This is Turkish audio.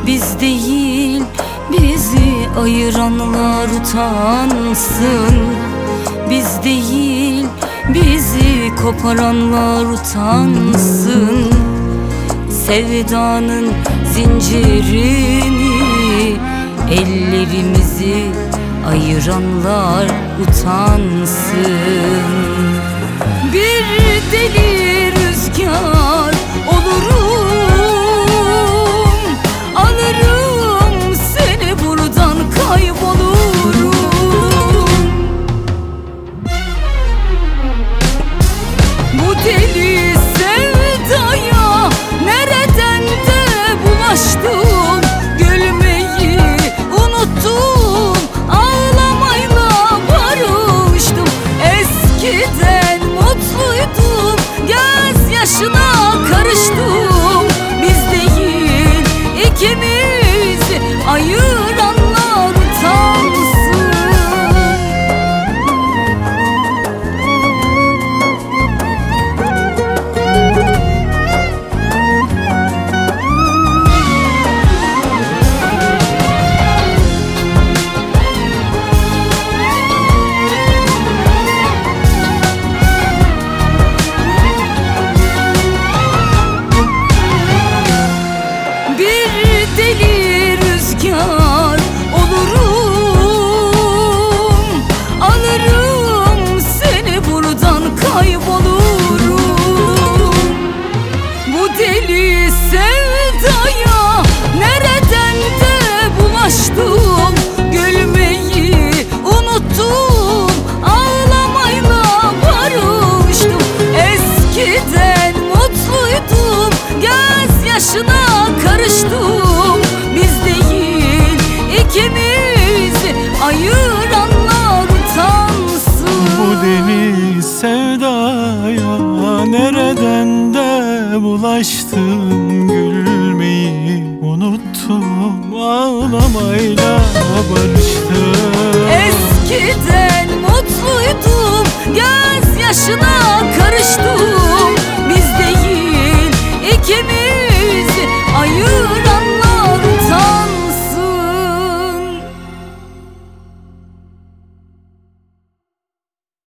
biz değil, bizi ayıranlar utansın. Biz değil, bizi koparanlar utansın. Sevdanın zincirini, ellerimizi ayıranlar utansın. Bir deli rüzgar olurum, alırım seni buradan, kaybolurum. Bu deli sevdaya nereden de bulaştım, gülmeyi unuttum, ağlamayla barıştım. Eskiden mutluydum, gözyaşına karıştım. Biz değil, ikimizi ayıranlar utansın. Deli rüzgar olurum, alırım seni buradan, kaybolurum. Bu deli sevdaya nereden de bulaştım, gülmeyi unuttum, ağlamayla barıştım. Eskiden mutluydum, gözyaşına karıştım. Biz değil, ikimizi ayıranlar utansın. Bu deli sevdaya nereden de bulaştım, gülmeyi unuttum, ağlamayla barıştım. Eskiden mutluydum, gözyaşına karıştım. Biz değil, ikimizi ayıranlar